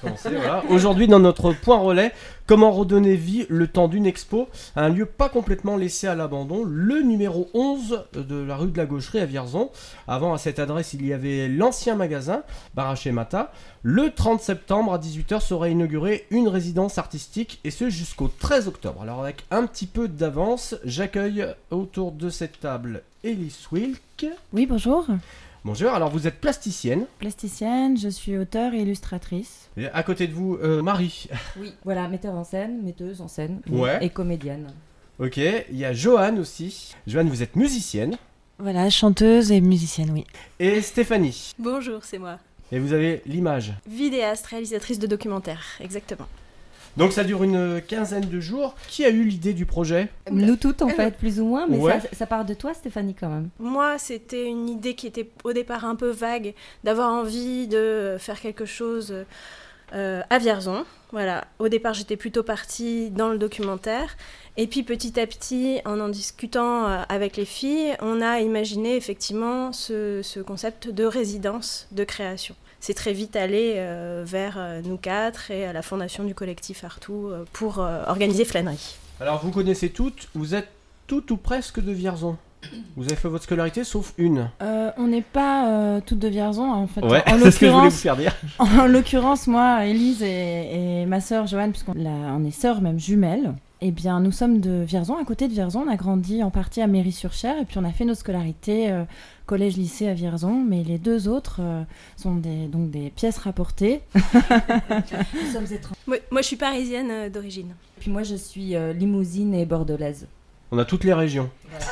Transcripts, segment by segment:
commencer, voilà. Aujourd'hui, dans notre point relais, comment redonner vie le temps d'une expo à un lieu pas complètement laissé à l'abandon, le numéro 11 de la rue de la Gaucherie à Vierzon. Avant, à cette adresse, il y avait l'ancien magasin, Baraché Mata. Le 30 septembre à 18h sera inaugurée une résidence artistique, et ce jusqu'au 13 octobre. Alors avec un petit peu d'avance, j'accueille autour de cette table Élise Wilk. Oui, bonjour. Bonjour, alors vous êtes plasticienne. Plasticienne, je suis auteure et illustratrice. Et à côté de vous, Marie. Oui, voilà, metteur en scène, metteuse en scène Ouais. et comédienne. Ok, il y a Joanne aussi. Joanne, vous êtes musicienne. Voilà, chanteuse et musicienne, oui. Et Stéphanie. Bonjour, c'est moi. Et vous avez l'image. Vidéaste, réalisatrice de documentaires, exactement. Donc ça dure une quinzaine de jours. Qui a eu l'idée du projet ? Nous toutes en fait, plus ou moins, mais Ouais. ça part de toi Stéphanie quand même. Moi, c'était une idée qui était au départ un peu vague, d'avoir envie de faire quelque chose à Vierzon. Voilà. Au départ, j'étais plutôt partie dans le documentaire. Et puis petit à petit, en discutant avec les filles, on a imaginé effectivement ce concept de résidence de création. C'est très vite allé vers nous quatre et à la fondation du collectif Artou pour organiser Flânerie. Alors vous connaissez toutes, vous êtes toutes ou presque de Vierzon. Vous avez fait votre scolarité sauf une. On n'est pas toutes de Vierzon, en fait. Ouais, En c'est ce que je voulais vous l'occurrence, faire dire. en l'occurrence, moi, Élise et ma sœur Joanne, puisqu'on est sœurs même jumelles, eh bien, nous sommes de Vierzon, à côté de Vierzon. On a grandi en partie à Méry-sur-Cher et puis on a fait nos scolarités collège-lycée à Vierzon. Mais les deux autres sont donc des pièces rapportées. Nous sommes étrangers. Moi, je suis parisienne d'origine. Puis moi je suis limousine et bordelaise. On a toutes les régions.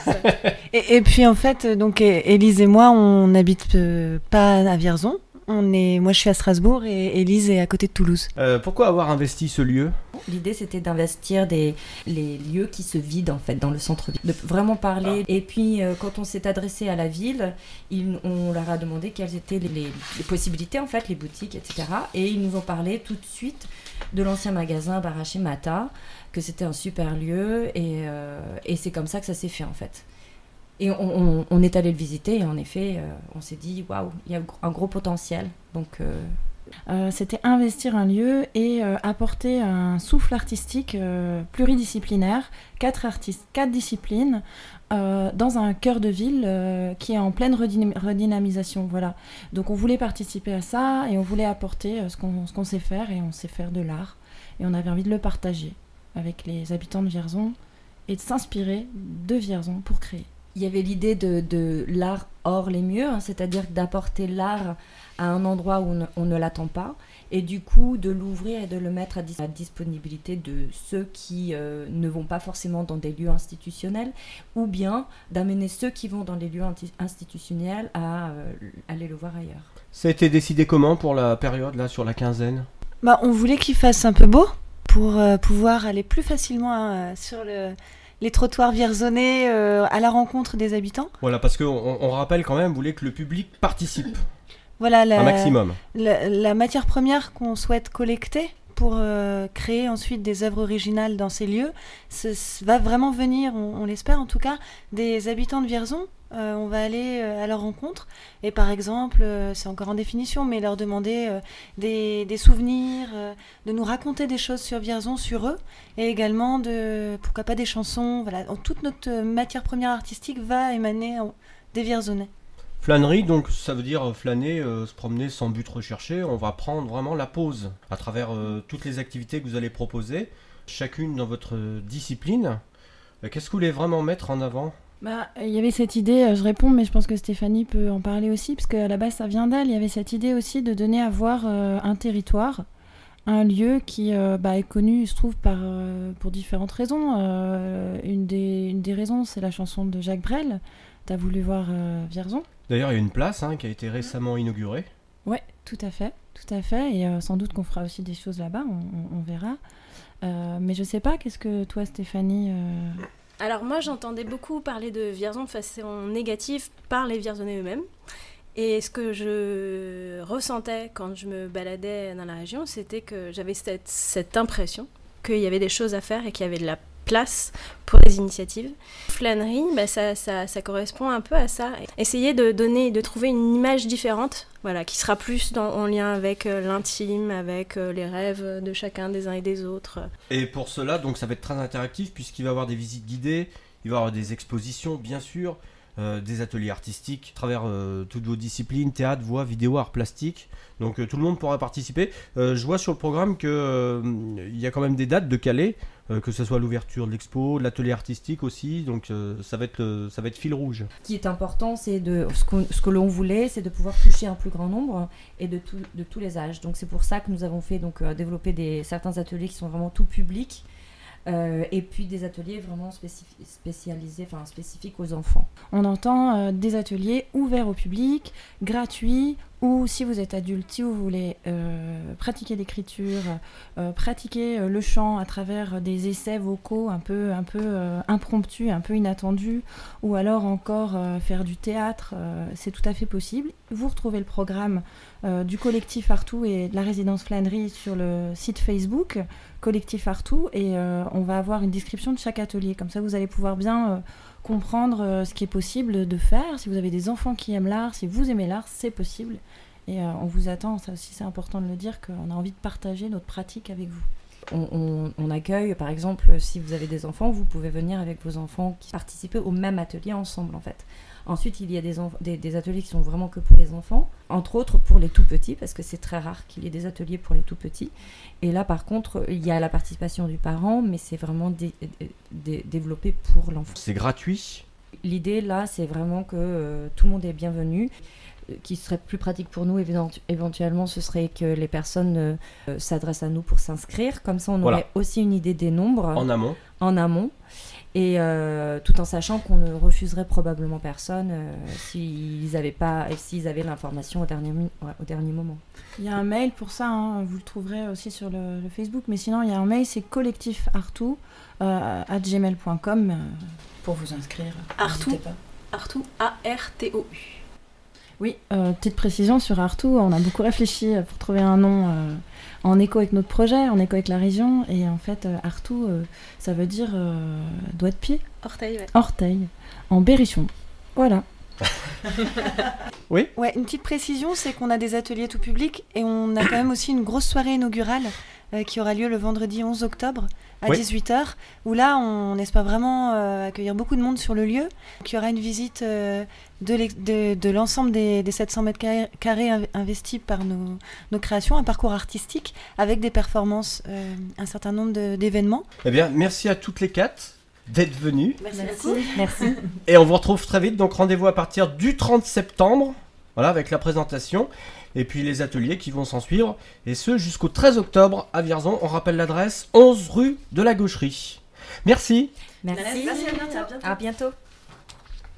Et puis en fait, donc Élise et moi, on n'habite pas à Vierzon. Moi, je suis à Strasbourg et Élise est à côté de Toulouse. Pourquoi avoir investi ce lieu ? L'idée c'était d'investir les lieux qui se vident en fait dans le centre-ville, de vraiment parler. Et puis quand on s'est adressé à la ville, on leur a demandé quelles étaient les possibilités en fait, les boutiques, etc. Et ils nous ont parlé tout de suite de l'ancien magasin Baraché Mata, que c'était un super lieu et c'est comme ça que ça s'est fait en fait. Et on est allé le visiter et en effet, on s'est dit waouh, il y a un gros potentiel. Donc c'était investir un lieu et apporter un souffle artistique pluridisciplinaire, 4 disciplines, dans un cœur de ville qui est en pleine redynamisation. Voilà. Donc on voulait participer à ça et on voulait apporter ce qu'on sait faire, et on sait faire de l'art. Et on avait envie de le partager avec les habitants de Vierzon et de s'inspirer de Vierzon pour créer. il y avait l'idée de l'art hors les murs, hein, c'est-à-dire d'apporter l'art à un endroit où on ne l'attend pas, et du coup de l'ouvrir et de le mettre à disponibilité de ceux qui ne vont pas forcément dans des lieux institutionnels, ou bien d'amener ceux qui vont dans les lieux institutionnels à aller le voir ailleurs. Ça a été décidé comment pour la période, là, sur la quinzaine ? On voulait qu'il fasse un peu beau pour pouvoir aller plus facilement sur les trottoirs vierzonais à la rencontre des habitants. Voilà, parce qu'on rappelle quand même, vous voulez que le public participe. Voilà un maximum. La matière première qu'on souhaite collecter pour créer ensuite des œuvres originales dans ces lieux, va vraiment venir, on l'espère en tout cas, des habitants de Vierzon. On va aller à leur rencontre et par exemple, c'est encore en définition, mais leur demander des souvenirs, de nous raconter des choses sur Vierzon, sur eux, et également pourquoi pas des chansons. Voilà, toute notre matière première artistique va émaner des Vierzonais. Flânerie, donc ça veut dire flâner, se promener sans but recherché. On va prendre vraiment la pause à travers toutes les activités que vous allez proposer, chacune dans votre discipline. Qu'est-ce que vous voulez vraiment mettre en avant ? Il y avait cette idée, je réponds, mais je pense que Stéphanie peut en parler aussi, parce qu'à la base ça vient d'elle. Il y avait cette idée aussi de donner à voir un territoire, un lieu qui est connu, je trouve, pour différentes raisons. Une des raisons, c'est la chanson de Jacques Brel, T'as voulu voir Vierzon. D'ailleurs, il y a une place qui a été récemment inaugurée. Ouais, tout à fait. Et sans doute qu'on fera aussi des choses là-bas, on verra. Mais je sais pas, qu'est-ce que toi, Stéphanie... Alors moi, j'entendais beaucoup parler de Vierzon de façon négative par les Vierzonais eux-mêmes. Et ce que je ressentais quand je me baladais dans la région, c'était que j'avais cette impression qu'il y avait des choses à faire et qu'il y avait de la place pour les initiatives. Flânerie, ça correspond un peu à ça. Essayer de trouver une image différente, voilà, qui sera plus en lien avec l'intime, avec les rêves de chacun des uns et des autres. Et pour cela, donc ça va être très interactif puisqu'il va y avoir des visites guidées, il va y avoir des expositions, bien sûr, des ateliers artistiques à travers toutes vos disciplines, théâtre, voix, vidéo, art plastique. Donc tout le monde pourra participer. Je vois sur le programme qu'il y a quand même des dates de Calais, que ce soit l'ouverture de l'expo, l'atelier artistique aussi. Donc ça va être fil rouge. Ce qui est important, c'est ce que l'on voulait, c'est de pouvoir toucher un plus grand nombre et de tous les âges. Donc c'est pour ça que nous avons fait développer certains ateliers qui sont vraiment tout publics. Et puis des ateliers vraiment spécialisés, spécifiques aux enfants. On entend des ateliers ouverts au public, gratuits, ou si vous êtes adulte, si vous voulez pratiquer l'écriture, pratiquer le chant à travers des essais vocaux un peu impromptus, un peu inattendus, ou alors encore faire du théâtre, c'est tout à fait possible. Vous retrouvez le programme du collectif Artou et de la résidence Flânerie sur le site Facebook Collectif Artou, et on va avoir une description de chaque atelier. Comme ça, vous allez pouvoir bien comprendre ce qui est possible de faire. Si vous avez des enfants qui aiment l'art, si vous aimez l'art, c'est possible. Et on vous attend, ça aussi c'est important de le dire, qu'on a envie de partager notre pratique avec vous. On accueille, par exemple, si vous avez des enfants, vous pouvez venir avec vos enfants qui participent au même atelier ensemble, en fait. Ensuite, il y a des ateliers qui sont vraiment que pour les enfants, entre autres pour les tout petits, parce que c'est très rare qu'il y ait des ateliers pour les tout petits. Et là, par contre, il y a la participation du parent, mais c'est vraiment développé pour l'enfant. C'est gratuit. L'idée, là, c'est vraiment que tout le monde est bienvenu. Qui serait plus pratique pour nous, éventuellement, ce serait que les personnes s'adressent à nous pour s'inscrire. Comme ça, on aurait aussi une idée des nombres. En amont. Et tout en sachant qu'on ne refuserait probablement personne s'ils avaient l'information au dernier moment. Il y a un mail pour ça, hein, vous le trouverez aussi sur le Facebook, mais sinon il y a un mail, c'est collectifartou@gmail.com pour vous inscrire. Artou, A-R-T-O-U. Oui, petite précision sur Artou, on a beaucoup réfléchi pour trouver un nom en écho avec notre projet, en écho avec la région, et en fait Artou, ça veut dire doigt de pied. Orteil, ouais. Orteil, en berrichon. Voilà. Oui. Ouais, une petite précision, c'est qu'on a des ateliers tout public et on a quand même aussi une grosse soirée inaugurale qui aura lieu le vendredi 11 octobre à 18h, où là on espère vraiment accueillir beaucoup de monde sur le lieu. Donc, il y aura une visite de l'ensemble des 700 mètres carrés investis par nos créations, un parcours artistique avec des performances, un certain nombre d'événements. Eh bien, merci à toutes les quatre d'être venues. Merci beaucoup. Merci. Et on vous retrouve très vite, donc rendez-vous à partir du 30 septembre, voilà, avec la présentation, et puis les ateliers qui vont s'en suivre, et ce jusqu'au 13 octobre à Vierzon. On rappelle l'adresse, 11 rue de la Gaucherie. Merci. Merci. Merci, à bientôt. À bientôt.